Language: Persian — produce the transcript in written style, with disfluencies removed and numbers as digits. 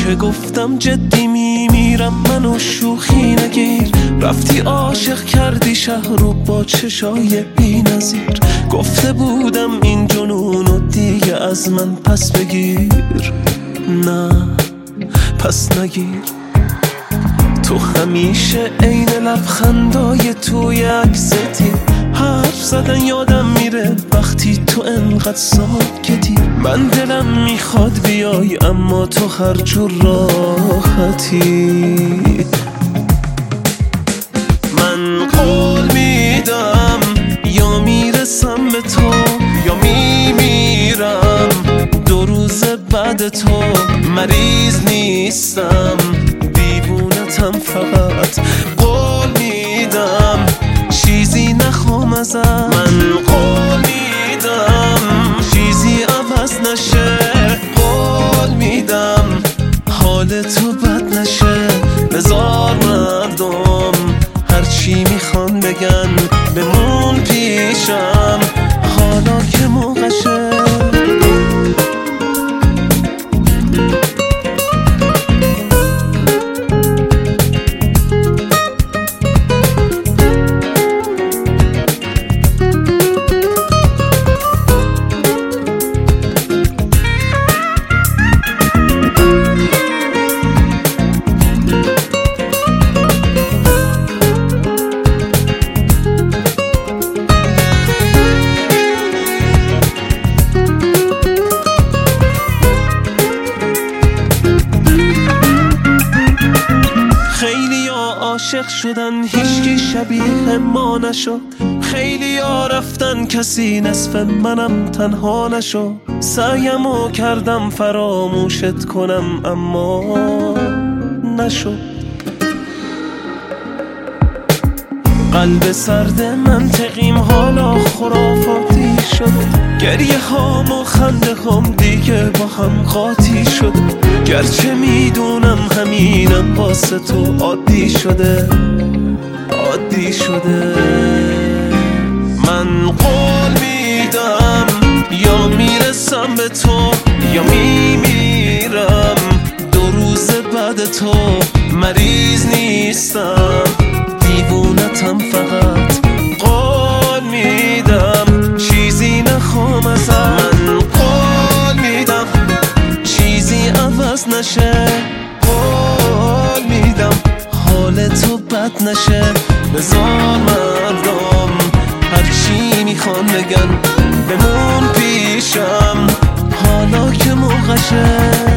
که گفتم جدی میمیرم منو شوخی نگیر. رفتی عاشق کردی شهر رو با چشای بی نظیر. گفته بودم این جنونو دیگه از من پس بگیر. نه پس نگیر. تو همیشه عین لبخندای توی عکستی. حرف زدن یادم میره وقتی تو انقدر ساکتی. من دلم میخواد بیای اما تو هر جور راحتی. من قول میدم یا میرسم به تو یا میمیرم. 2 روز بعد تو مریض نیستم، دیوونتم فقط. قول میدم چیزی نخوام ازت. من قول میدم چیزی عوض نشه. قول میدم حال تو بد نشه. بذار مردم هرچی میخوان بگن بمون پیشم حالا که موقعشه. عاشق شدن هیچکی شبیه ما نشد. خیلی ها رفتن کسی نصف منم تنها نشد. سعیمو کردم فراموشت کنم اما نشد. قلب سرد منطقیم حالا خرافاتی شد. گریه هام و خنده هام دیگه با هم قاطی شد. گرچه میدونم همینم واسه تو عادی شده عادی شده. من قول میدم یا میرسم به تو یا میمیرم. 2 روز بعد تو مریض نیستم، دیوونتم فقط. قول میدم چیزی نخوام ازت. من قول میدم چیزی عوض نشه. قول میدم حال تو بد نشه. بذار مردم هرچی میخوان بگن بمون پیشم حالا که موقعشه.